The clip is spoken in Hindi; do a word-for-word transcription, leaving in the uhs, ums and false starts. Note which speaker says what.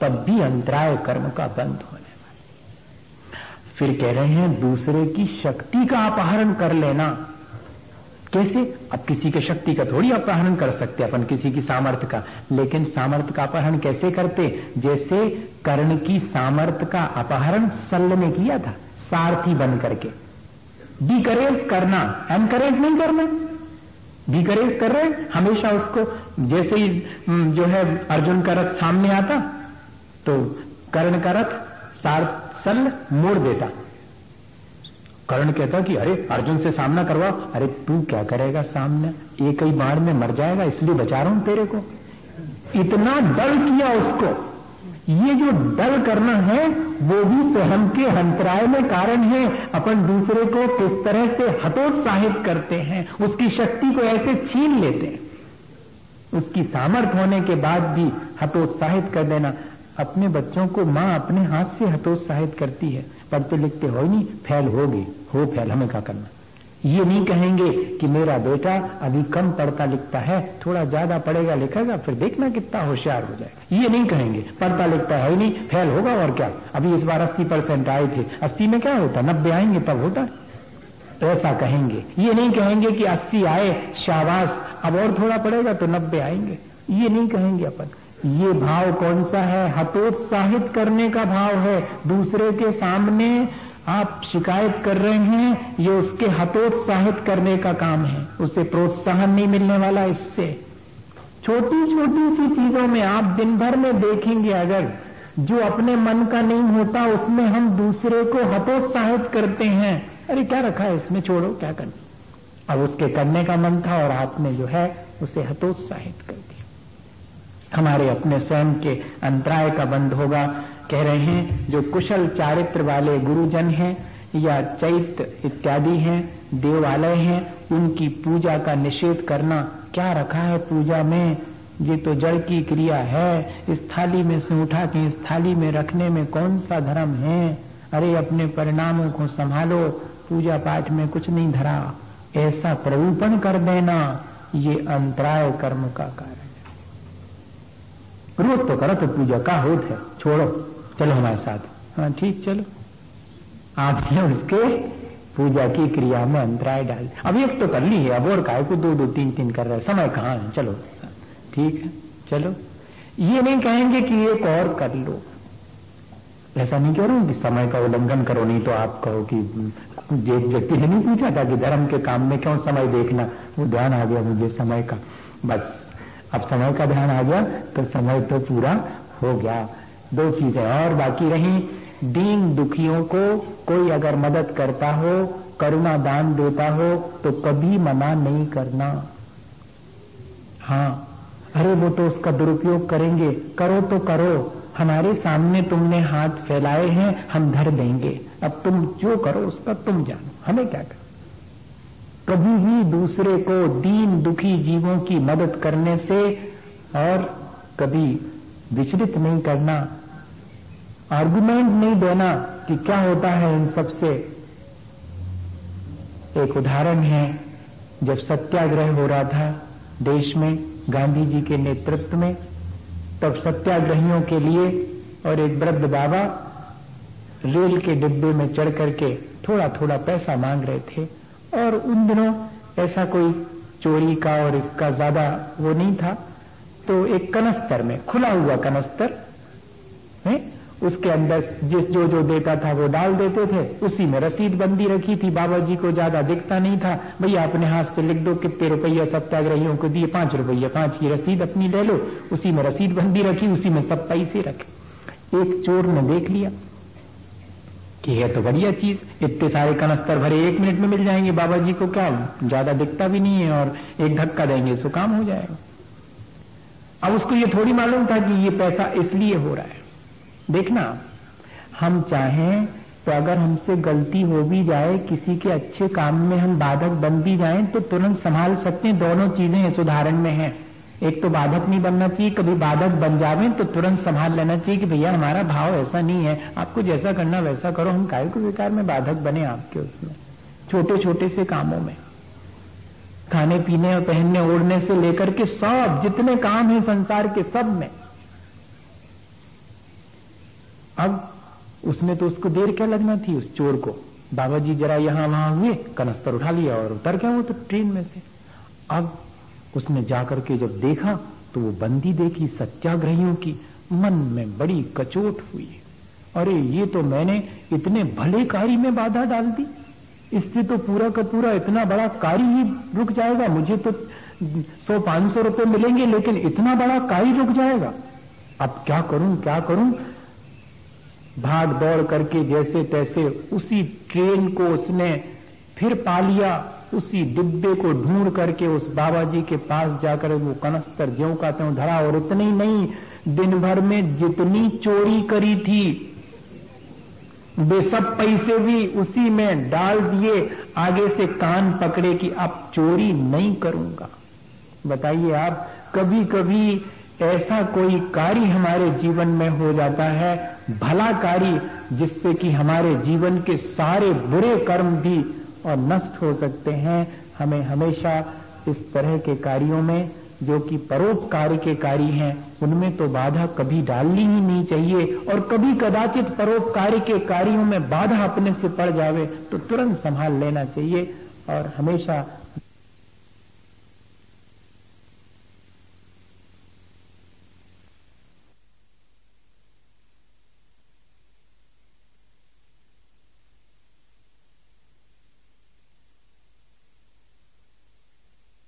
Speaker 1: तब भी अंतराय कर्म का बंद होने वाला। फिर कह रहे हैं दूसरे की शक्ति का अपहरण कर लेना। कैसे? अब किसी के शक्ति का थोड़ी अपहरण कर सकते अपन, किसी की सामर्थ्य का, लेकिन सामर्थ्य का अपहरण कैसे करते? जैसे कर्ण की सामर्थ्य का अपहरण सल्ल ने किया था, सारथी बन करके। डिकरेज करना, एनकरेज नहीं करना, डिकरेज कर रहे हैं हमेशा उसको। जैसे ही जो है अर्जुन का रथ सामने आता तो कर्ण का रथ सार सल्ल मोड़ देता। कर्ण कहता कि अरे अर्जुन से सामना करवाओ। अरे तू क्या करेगा सामने, एक ही बाण में मर जाएगा, इसलिए बचा रहा हूं तेरे को। इतना डर किया उसको। ये जो डर करना है वो भी स्वयं के अंतराय में कारण है। अपन दूसरे को किस तरह से हतोत्साहित करते हैं, उसकी शक्ति को ऐसे छीन लेते हैं, उसकी सामर्थ्य होने के बाद भी हतोत्साहित कर देना। अपने बच्चों को मां अपने हाथ से हतोत्साहित करती है, पढ़ते लिखते हो ही नहीं, फेल होगे, हो फेल, हमें क्या करना। ये नहीं कहेंगे कि मेरा बेटा अभी कम पढ़ता लिखता है, थोड़ा ज्यादा पढ़ेगा लिखेगा फिर देखना कितना होशियार हो जाएगा। ये नहीं कहेंगे। पढ़ता लिखता है ही नहीं, फेल होगा और क्या। अभी इस बार अस्सी परसेंट आए थे, अस्सी में क्या होता, नब्बे आएंगे तब होता, ऐसा कहेंगे। ये नहीं कहेंगे कि अस्सी आए शाबाश, अब और थोड़ा पढ़ेगा तो नब्बे आएंगे, ये नहीं कहेंगे अपन। ये भाव कौन सा है? हतोत्साहित करने का भाव है। दूसरे के सामने आप शिकायत कर रहे हैं, ये उसके हतोत्साहित करने का काम है, उसे प्रोत्साहन नहीं मिलने वाला इससे। छोटी छोटी सी चीजों में आप दिन भर में देखेंगे, अगर जो अपने मन का नहीं होता उसमें हम दूसरे को हतोत्साहित करते हैं। अरे क्या रखा है इसमें, छोड़ो, क्या करना। अब उसके करने का मन था और आपने जो है उसे हतोत्साहित कर दिया। हमारे अपने स्वयं के अंतराय का बंध होगा। कह रहे हैं जो कुशल चारित्र वाले गुरुजन हैं या चैत्य इत्यादि हैं, देवालय हैं, उनकी पूजा का निषेध करना। क्या रखा है पूजा में? ये तो जड़ की क्रिया है। इस थाली में से उठा के इस थाली में रखने में कौन सा धर्म है? अरे अपने परिणामों को संभालो, पूजा पाठ में कुछ नहीं धरा, ऐसा प्ररूपण कर देना, ये अंतराय कर्म का कारण है। रोज तो करो तो पूजा का होत है, छोड़ो, चलो हमारे साथ। हाँ ठीक, चलो। आपने उसके पूजा की क्रिया में अंतराय डाल। अब एक तो कर ली है, अब और काय को दो दो तीन तीन कर रहे, समय कहाँ है, चलो ठीक है चलो। ये नहीं कहेंगे कि एक और कर लो, ऐसा नहीं कह रहा हूं कि समय का उल्लंघन करो, नहीं तो आप कहो कि एक व्यक्ति ने नहीं पूछा था कि धर्म के काम में क्यों समय देखना, वो ध्यान आ गया मुझे समय का, बस अब समय का ध्यान आ गया तो समय तो पूरा हो गया। दो चीजें और बाकी रही। दीन दुखियों को कोई अगर मदद करता हो, करुणा दान देता हो तो कभी मना नहीं करना। हाँ, अरे वो तो उसका दुरुपयोग करेंगे, करो तो करो, हमारे सामने तुमने हाथ फैलाए हैं, हम धर देंगे, अब तुम जो करो उसका तुम जानो, हमें क्या कर। कभी भी दूसरे को, दीन दुखी जीवों की मदद करने से और कभी विचलित नहीं करना, आर्गुमेंट नहीं देना कि क्या होता है इन सब से। एक उदाहरण है, जब सत्याग्रह हो रहा था देश में गांधी जी के नेतृत्व में, तब सत्याग्रहियों के लिए और एक वृद्ध बाबा रेल के डिब्बे में चढ़ करके थोड़ा थोड़ा पैसा मांग रहे थे। और उन दिनों ऐसा कोई चोरी का और इसका ज्यादा वो नहीं था, तो एक कनस्तर में, खुला हुआ कनस्तर है, उसके अंदर जिस जो जो देता था वो डाल देते थे, उसी में रसीद बंदी रखी थी। बाबा जी को ज्यादा दिखता नहीं था, भैया अपने हाथ से लिख दो कितने रुपया सत्याग्रहियों को दिए, पांच रुपया, पांच की रसीद अपनी ले लो, उसी में रसीद बंदी रखी, उसी में सब पैसे रखे। एक चोर ने देख लिया कि है तो बढ़िया चीज, इतने सारे कनस्तर भरे एक मिनट में मिल जाएंगे, बाबा जी को क्या ज्यादा दिखता भी नहीं है, और एक धक्का देंगे सो काम हो जाएगा। अब उसको ये थोड़ी मालूम था कि ये पैसा इसलिए हो रहा है। देखना, हम चाहें तो अगर हमसे गलती हो भी जाए, किसी के अच्छे काम में हम बाधक बन भी जाएं तो तुरंत संभाल सकते हैं। दोनों चीजें इस उदाहरण में हैं। एक तो बाधक नहीं बनना चाहिए, कभी बाधक बन जावे तो तुरंत संभाल लेना चाहिए कि भैया हमारा भाव ऐसा नहीं है, आपको जैसा करना वैसा करो, हम काहे को बेकार में बाधक बने आपके उसमें। छोटे छोटे से कामों में, खाने पीने और पहनने ओढ़ने से लेकर के सब जितने काम हैं संसार के, सब में अब उसमें तो उसको देर क्या लगना थी उस चोर को, बाबा जी जरा यहां वहां हुए, कनस्तर उठा लिया और उतर गया वो तो ट्रेन में से। अब उसने जाकर के जब देखा तो वो बंदी देखी सत्याग्रहियों की, मन में बड़ी कचोट हुई। अरे ये तो मैंने इतने भले कार्य में बाधा डाल दी, इससे तो पूरा का पूरा इतना बड़ा कार्य ही रुक जाएगा। मुझे तो सौ पांच सौ रुपए मिलेंगे लेकिन इतना बड़ा कार्य रुक जाएगा। अब क्या करूं क्या करूं। भाग दौड़ करके जैसे तैसे उसी ट्रेन को उसने फिर पा लिया, उसी डिब्बे को ढूंढ करके उस बाबा जी के पास जाकर वो कनस्तर ज्यों का त्यों धरा। और इतनी नहीं, दिन भर में जितनी चोरी करी थी वे सब पैसे भी उसी में डाल दिए, आगे से कान पकड़े कि अब चोरी नहीं करूंगा। बताइए आप, कभी कभी ऐसा कोई कार्य हमारे जीवन में हो जाता है, भला कार्य, जिससे कि हमारे जीवन के सारे बुरे कर्म भी और नष्ट हो सकते हैं। हमें हमेशा इस तरह के कार्यों में, जो कि परोपकार के कार्य हैं, उनमें तो बाधा कभी डालनी ही नहीं चाहिए। और कभी कदाचित परोपकार के कार्यों में बाधा अपने से पड़ जावे तो तुरंत संभाल लेना चाहिए और हमेशा